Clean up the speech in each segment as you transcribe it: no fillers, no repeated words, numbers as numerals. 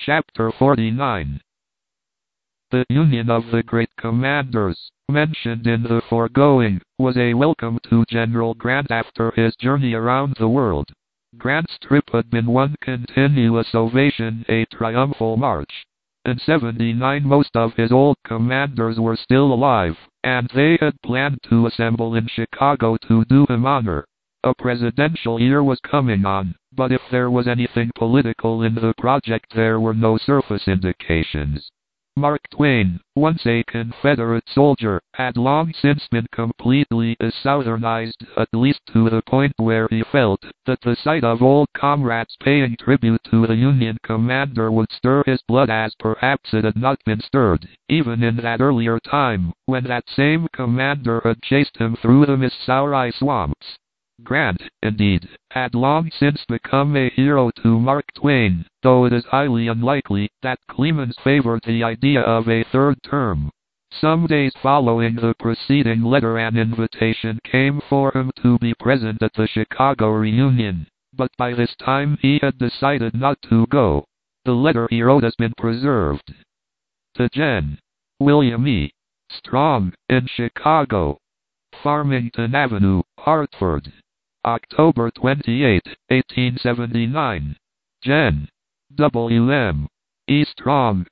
Chapter 49. The union of the great commanders, mentioned in the foregoing, was a welcome to General Grant after his journey around the world. Grant's trip had been one continuous ovation, a triumphal march. In '79 most of his old commanders were still alive, and they had planned to assemble in Chicago to do him honor. A presidential year was coming on, but if there was anything political in the project, there were no surface indications. Mark Twain, once a Confederate soldier, had long since been completely Southernized, at least to the point where he felt that the sight of old comrades paying tribute to the Union commander would stir his blood as perhaps it had not been stirred, even in that earlier time, when that same commander had chased him through the Missouri swamps. Grant, indeed, had long since become a hero to Mark Twain, though it is highly unlikely that Clemens favored the idea of a third term. Some days following the preceding letter, an invitation came for him to be present at the Chicago reunion, but by this time he had decided not to go. The letter he wrote has been preserved. To Gen. William E. Strong, in Chicago. Farmington Avenue, Hartford. October 28, 1879. Gen. W.M. E. Strong,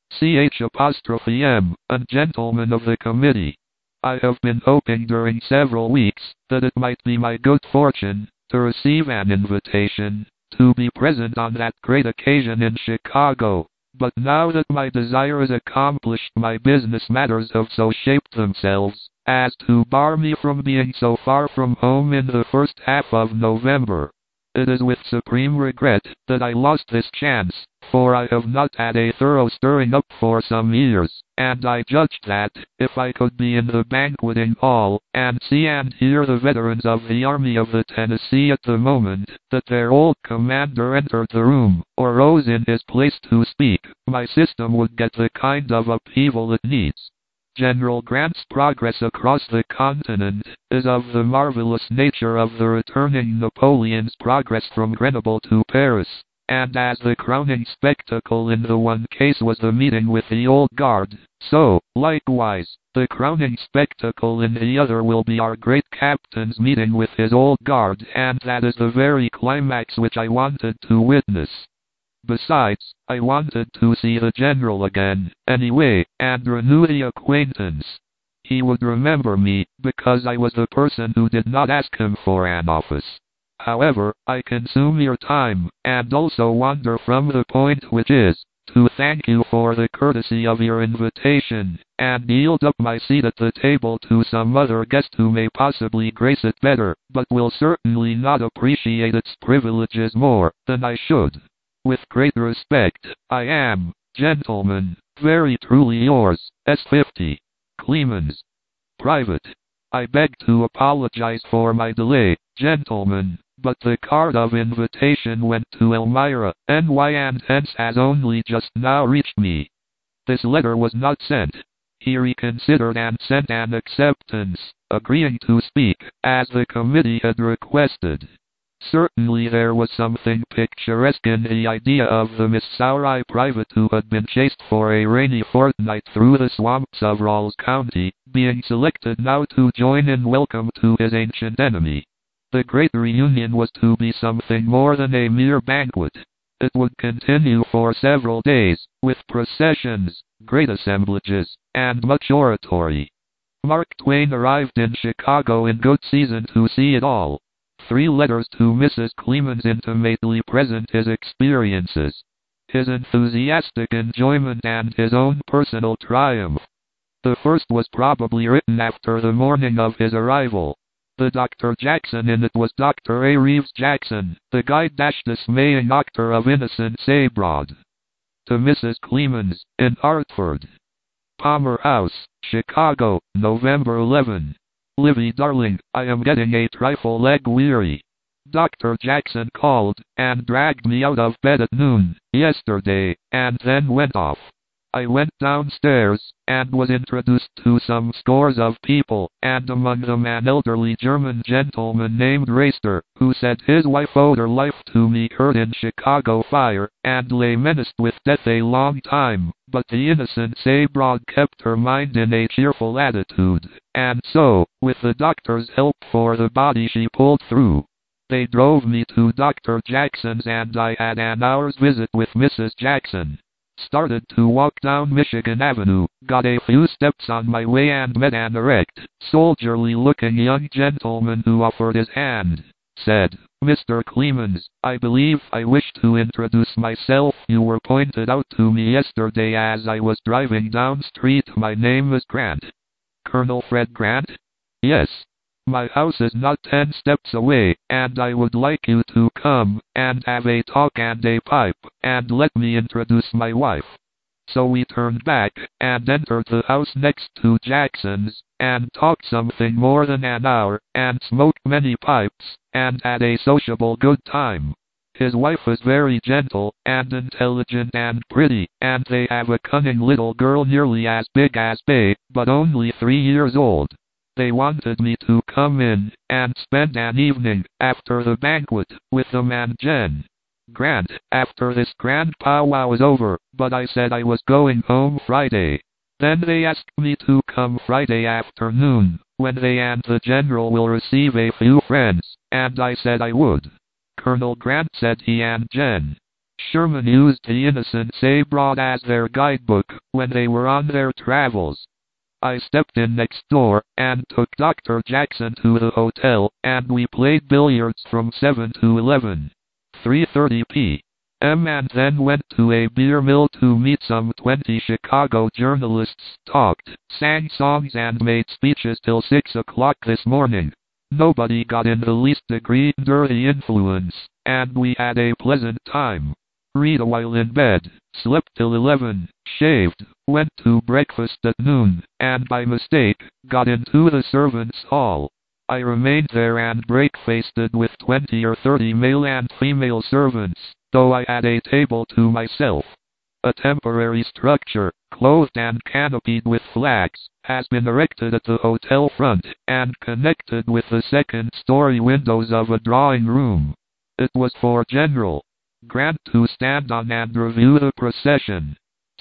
Ch', and gentlemen of the committee. I have been hoping during several weeks that it might be my good fortune to receive an invitation to be present on that great occasion in Chicago, but now that my desire is accomplished, my business matters have so shaped themselves as to bar me from being so far from home in the first half of November. It is with supreme regret that I lost this chance, for I have not had a thorough stirring up for some years, and I judged that, if I could be in the banqueting hall, and see and hear the veterans of the Army of the Tennessee at the moment that their old commander entered the room, or rose in his place to speak, my system would get the kind of upheaval it needs. General Grant's progress across the continent is of the marvelous nature of the returning Napoleon's progress from Grenoble to Paris, and as the crowning spectacle in the one case was the meeting with the old guard, so, likewise, the crowning spectacle in the other will be our great captain's meeting with his old guard, and that is the very climax which I wanted to witness. Besides, I wanted to see the general again, anyway, and renew the acquaintance. He would remember me, because I was the person who did not ask him for an office. However, I consume your time, and also wander from the point, which is to thank you for the courtesy of your invitation, and yield up my seat at the table to some other guest who may possibly grace it better, but will certainly not appreciate its privileges more than I should. With great respect, I am, gentlemen, very truly yours, S. 50. Clemens. Private. I beg to apologize for my delay, gentlemen, but the card of invitation went to Elmira, NY, and hence has only just now reached me. This letter was not sent. He reconsidered and sent an acceptance, agreeing to speak, as the committee had requested. Certainly there was something picturesque in the idea of the Missouri private who had been chased for a rainy fortnight through the swamps of Rawls County, being selected now to join in welcome to his ancient enemy. The great reunion was to be something more than a mere banquet. It would continue for several days, with processions, great assemblages, and much oratory. Mark Twain arrived in Chicago in good season to see it all. 3 letters to Mrs. Clemens intimately present his experiences, his enthusiastic enjoyment, and his own personal triumph. The first was probably written after the morning of his arrival. The Dr. Jackson in it was Dr. A. Reeves Jackson, the guide-dismaying doctor of innocence abroad. To Mrs. Clemens, in Hartford. Palmer House, Chicago, November 11. Livy darling, I am getting a trifle leg-weary. Dr. Jackson called, and dragged me out of bed at noon, yesterday, and then went off. I went downstairs, and was introduced to some scores of people, and among them an elderly German gentleman named Reister, who said his wife owed her life to me hurt in Chicago fire, and lay menaced with death a long time, but the innocent Sabrod kept her mind in a cheerful attitude, and so, with the doctor's help for the body she pulled through. They drove me to Dr. Jackson's and I had an hour's visit with Mrs. Jackson. Started to walk down Michigan Avenue, got a few steps on my way and met an erect, soldierly-looking young gentleman who offered his hand. Said, "Mr. Clemens, I believe I wish to introduce myself. You were pointed out to me yesterday as I was driving down street. My name is Grant." "Colonel Fred Grant?" "Yes. My house is not 10 steps away, and I would like you to come, and have a talk and a pipe, and let me introduce my wife." So we turned back, and entered the house next to Jackson's, and talked something more than an hour, and smoked many pipes, and had a sociable good time. His wife is very gentle, and intelligent and pretty, and they have a cunning little girl nearly as big as Bay, but only 3 years old. They wanted me to come in, and spend an evening, after the banquet, with them and Jen Grant, after this grand powwow was over, but I said I was going home Friday. Then they asked me to come Friday afternoon, when they and the general will receive a few friends, and I said I would. Colonel Grant said he and Jen Sherman used the Innocent Sabrod as their guidebook, when they were on their travels. I stepped in next door, and took Dr. Jackson to the hotel, and we played billiards from 7 to 3:30 p.m. and then went to a beer mill to meet some 20 Chicago journalists, talked, sang songs and made speeches till 6 o'clock this morning. Nobody got in the least degree under the influence, and we had a pleasant time. Read a while in bed, slept till 11, shaved, went to breakfast at noon, and by mistake, got into the servants' hall. I remained there and breakfasted with 20 or 30 male and female servants, though I had a table to myself. A temporary structure, clothed and canopied with flags, has been erected at the hotel front, and connected with the second-story windows of a drawing room. It was for General Grant to stand on and review the procession.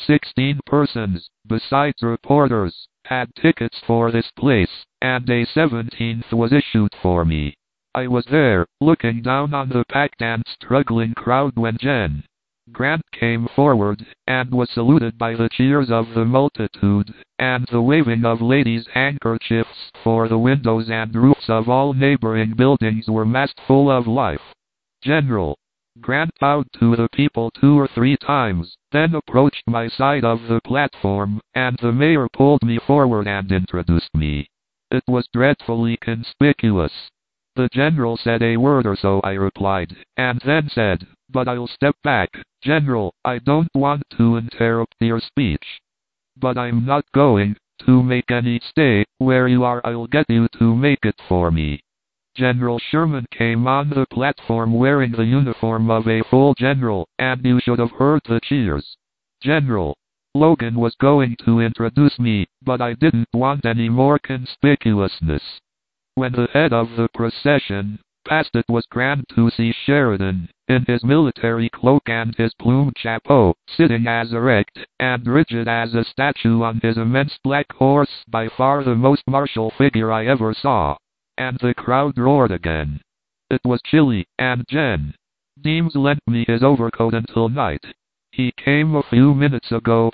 16 persons, besides reporters, had tickets for this place, and a 17th was issued for me. I was there, looking down on the packed and struggling crowd when Jen Grant came forward, and was saluted by the cheers of the multitude, and the waving of ladies' handkerchiefs, for the windows and roofs of all neighboring buildings were massed full of life. General Grant bowed to the people 2 or 3 times, then approached my side of the platform, and the mayor pulled me forward and introduced me. It was dreadfully conspicuous. The general said a word or so, I replied, and then said, "But I'll step back, General, I don't want to interrupt your speech. But I'm not going to make any stay where you are. I'll get you to make it for me." General Sherman came on the platform wearing the uniform of a full general, and you should have heard the cheers. General Logan was going to introduce me, but I didn't want any more conspicuousness. When the head of the procession passed, it was grand to see Sheridan, in his military cloak and his plumed chapeau, sitting as erect and rigid as a statue on his immense black horse, by far the most martial figure I ever saw. And the crowd roared again. It was chilly, and Jen Deems lent me his overcoat until night. He came a few minutes ago,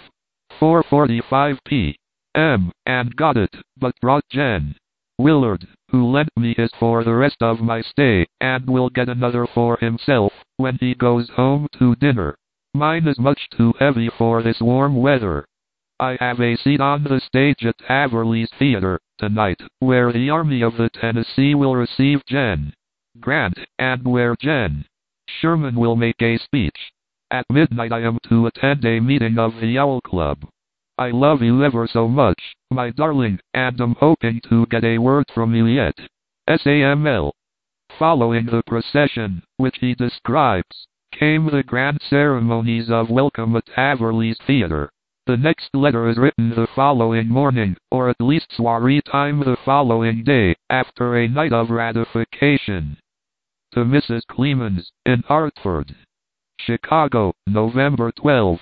4:45 p.m., and got it, but brought Jen Willard, who lent me his for the rest of my stay, and will get another for himself when he goes home to dinner. Mine is much too heavy for this warm weather. I have a seat on the stage at Haverly's Theater tonight, where the Army of the Tennessee will receive Jen Grant, and where Jen Sherman will make a speech. At midnight I am to attend a meeting of the Owl Club. I love you ever so much, my darling, and am hoping to get a word from you yet. SAML. Following the procession, which he describes, came the grand ceremonies of welcome at Haverly's Theater. The next letter is written the following morning, or at least soiree time the following day, after a night of ratification. To Mrs. Clemens, in Hartford, Chicago, November 12,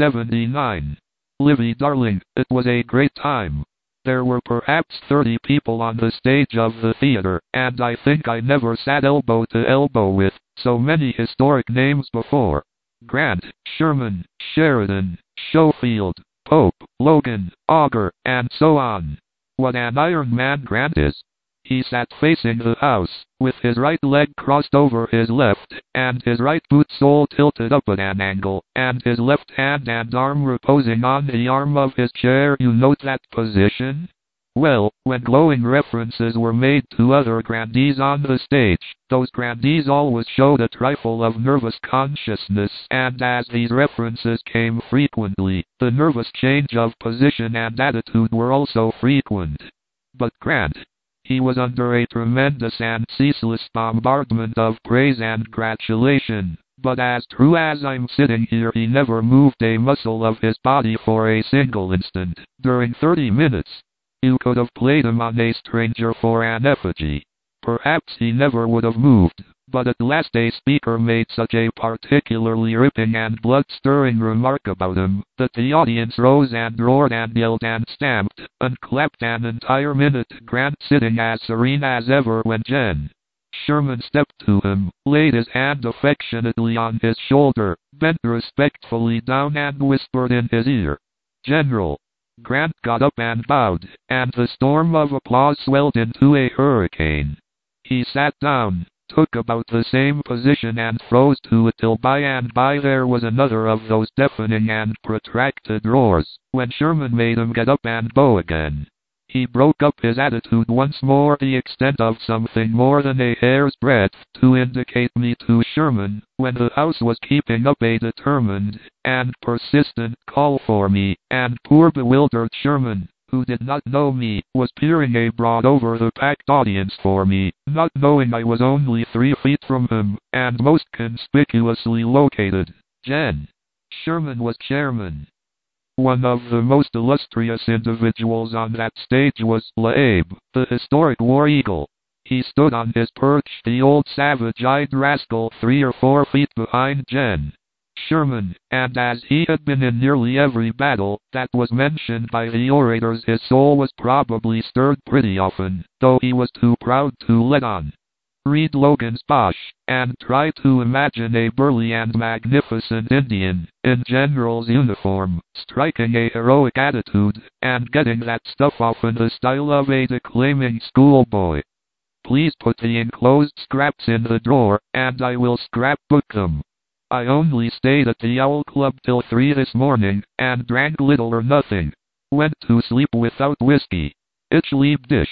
'79. Livy darling, it was a great time. There were perhaps 30 people on the stage of the theater, and I think I never sat elbow to elbow with so many historic names before. Grant, Sherman, Sheridan, Schofield, Pope, Logan, Augur, and so on. What an Iron Man Grant is! He sat facing the house, with his right leg crossed over his left, and his right boot sole tilted up at an angle, and his left hand and arm reposing on the arm of his chair. You note that position? Well, when glowing references were made to other grandees on the stage, those grandees always showed a trifle of nervous consciousness, and as these references came frequently, the nervous change of position and attitude were also frequent. But Grant, he was under a tremendous and ceaseless bombardment of praise and gratulation, but as true as I'm sitting here, he never moved a muscle of his body for a single instant during 30 minutes. You could have played him on a stranger for an effigy. Perhaps he never would have moved, but at last a speaker made such a particularly ripping and blood-stirring remark about him, that the audience rose and roared and yelled and stamped, and clapped an entire minute, Grant sitting as serene as ever when Jen. Sherman stepped to him, laid his hand affectionately on his shoulder, bent respectfully down and whispered in his ear, "General." Grant got up and bowed, and the storm of applause swelled into a hurricane. He sat down, took about the same position and froze to it till by and by there was another of those deafening and protracted roars, when Sherman made him get up and bow again. He broke up his attitude once more the extent of something more than a hair's breadth to indicate me to Sherman, when the house was keeping up a determined and persistent call for me, and poor bewildered Sherman, who did not know me, was peering abroad over the packed audience for me, not knowing I was only 3 feet from him, and most conspicuously located. Jen. Sherman was chairman. One of the most illustrious individuals on that stage was Laib, the historic war eagle. He stood on his perch, the old savage-eyed rascal 3 or 4 feet behind Jen. Sherman, and as he had been in nearly every battle that was mentioned by the orators, his soul was probably stirred pretty often, though he was too proud to let on. Read Logan's Bosch, and try to imagine a burly and magnificent Indian, in general's uniform, striking a heroic attitude, and getting that stuff off in the style of a declaiming schoolboy. Please put the enclosed scraps in the drawer, and I will scrapbook them. I only stayed at the Owl Club till 3 this morning, and drank little or nothing. Went to sleep without whiskey. Ich lieb dich.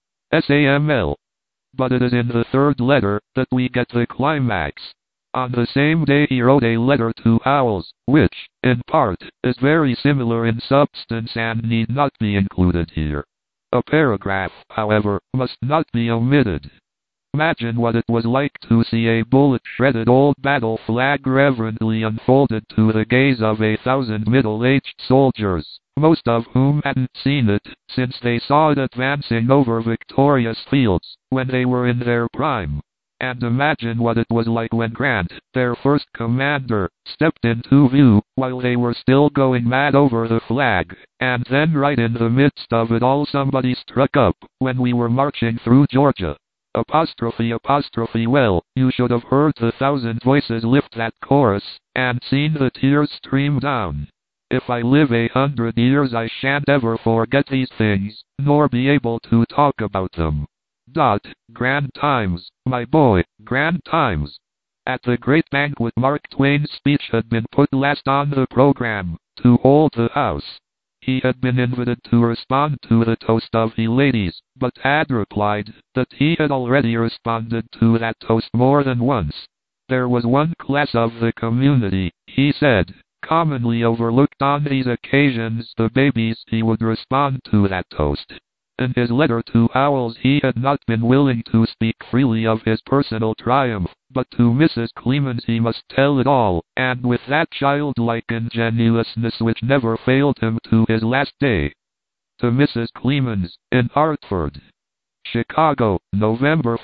SAML. But it is in the 3rd letter that we get the climax. On the same day he wrote a letter to Howells, which, in part, is very similar in substance and need not be included here. A paragraph, however, must not be omitted. Imagine what it was like to see a bullet-shredded old battle flag reverently unfolded to the gaze of 1,000 middle-aged soldiers, most of whom hadn't seen it since they saw it advancing over victorious fields, when they were in their prime. And imagine what it was like when Grant, their first commander, stepped into view, while they were still going mad over the flag, and then right in the midst of it all somebody struck up, when we were marching through Georgia. Well, you should have heard the 1,000 voices lift that chorus, and seen the tears stream down. If I live 100 years I shan't ever forget these things, nor be able to talk about them. Grand times, my boy, grand times. At the great banquet Mark Twain's speech had been put last on the program, to hold the house. He had been invited to respond to the toast of the ladies, but had replied that he had already responded to that toast more than once. There was one class of the community, he said, commonly overlooked on these occasions, the babies. He would respond to that toast. In his letter to Howells he had not been willing to speak freely of his personal triumph, but to Mrs. Clemens he must tell it all, and with that childlike ingenuousness which never failed him to his last day. To Mrs. Clemens, in Hartford, Chicago, November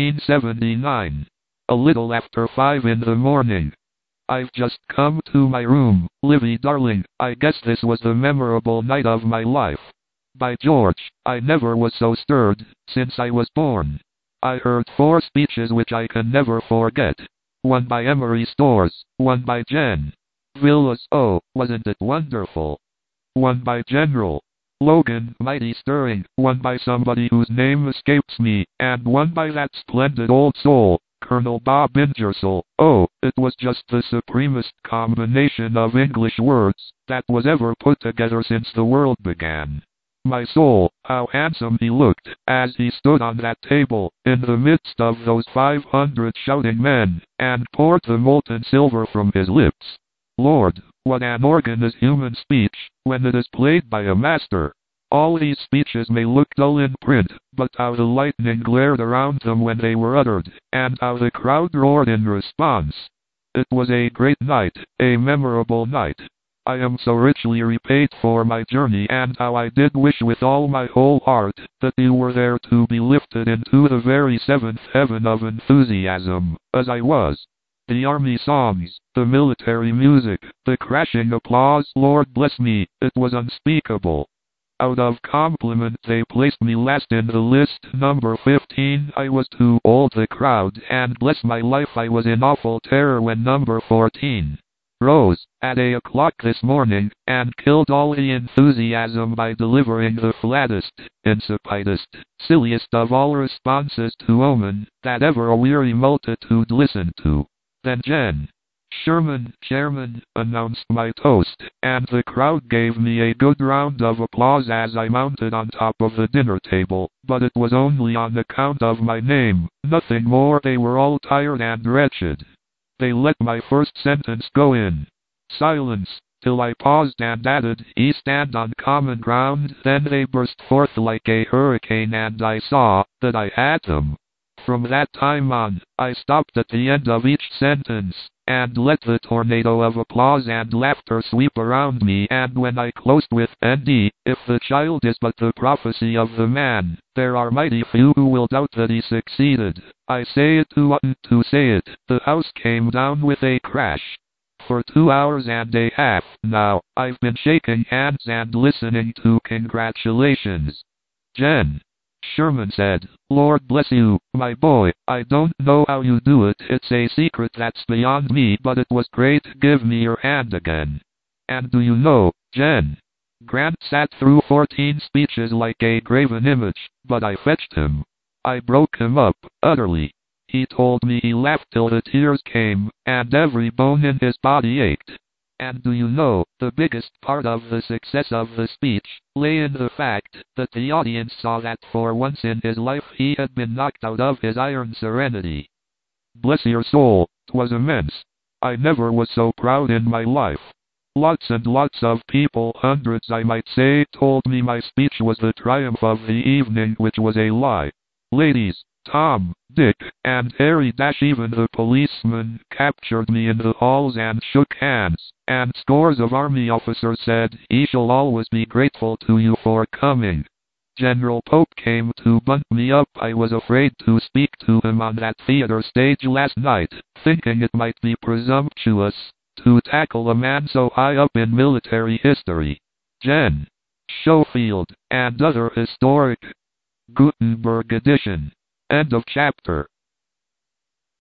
1479. A little after 5 in the morning. I've just come to my room, Livy darling, I guess this was the memorable night of my life. By George, I never was so stirred, since I was born. I heard 4 speeches which I can never forget. One by Emery Stores, one by Jen Villas, oh, wasn't it wonderful? One by General Logan, mighty stirring, one by somebody whose name escapes me, and one by that splendid old soul, Colonel Bob Ingersoll. Oh, it was just the supremest combination of English words that was ever put together since the world began. My soul, how handsome he looked, as he stood on that table, in the midst of those 500 shouting men, and poured the molten silver from his lips. Lord, what an organ is human speech, when it is played by a master. All these speeches may look dull in print, but how the lightning glared around them when they were uttered, and how the crowd roared in response. It was a great night, a memorable night. I am so richly repaid for my journey, and how I did wish with all my whole heart that you were there to be lifted into the very 7th heaven of enthusiasm, as I was. The army songs, the military music, the crashing applause, Lord bless me, it was unspeakable. Out of compliment they placed me last in the list, number 15. I was to old the crowd, and bless my life I was in awful terror when number 14 rose at 8 o'clock this morning, and killed all the enthusiasm by delivering the flattest, insipidest, silliest of all responses to omen that ever a weary multitude listened to. Then Jen Sherman, chairman, announced my toast, and the crowd gave me a good round of applause as I mounted on top of the dinner table, but it was only on account of my name, nothing more. They were all tired and wretched. They let my first sentence go in silence, till I paused and added, "Ye stand on common ground." Then they burst forth like a hurricane, and I saw that I had them. From that time on, I stopped at the end of each sentence, and let the tornado of applause and laughter sweep around me, and when I closed with "N.D., if the child is but the prophecy of the man, there are mighty few who will doubt that he succeeded. I say it who oughtn't to say it," the house came down with a crash. For 2 hours and a half now, I've been shaking hands and listening to congratulations. Jen Sherman said, "Lord bless you, my boy, I don't know how you do it, it's a secret that's beyond me, but it was great. Give me your hand again." And do you know, Jen, Grant sat through 14 speeches like a graven image, but I fetched him. I broke him up, utterly. He told me he laughed till the tears came, and every bone in his body ached. And do you know, the biggest part of the success of the speech lay in the fact that the audience saw that for once in his life he had been knocked out of his iron serenity. Bless your soul, 'twas immense. I never was so proud in my life. Lots and lots of people, hundreds I might say, told me my speech was the triumph of the evening, which was a lie. Ladies, Tom, Dick, and Harry - even the policeman captured me in the halls and shook hands, and scores of army officers said, "He shall always be grateful to you for coming." General Pope came to bunt me up. I was afraid to speak to him on that theater stage last night, thinking it might be presumptuous to tackle a man so high up in military history. Jen Schofield, and other historic. Gutenberg edition. End of chapter.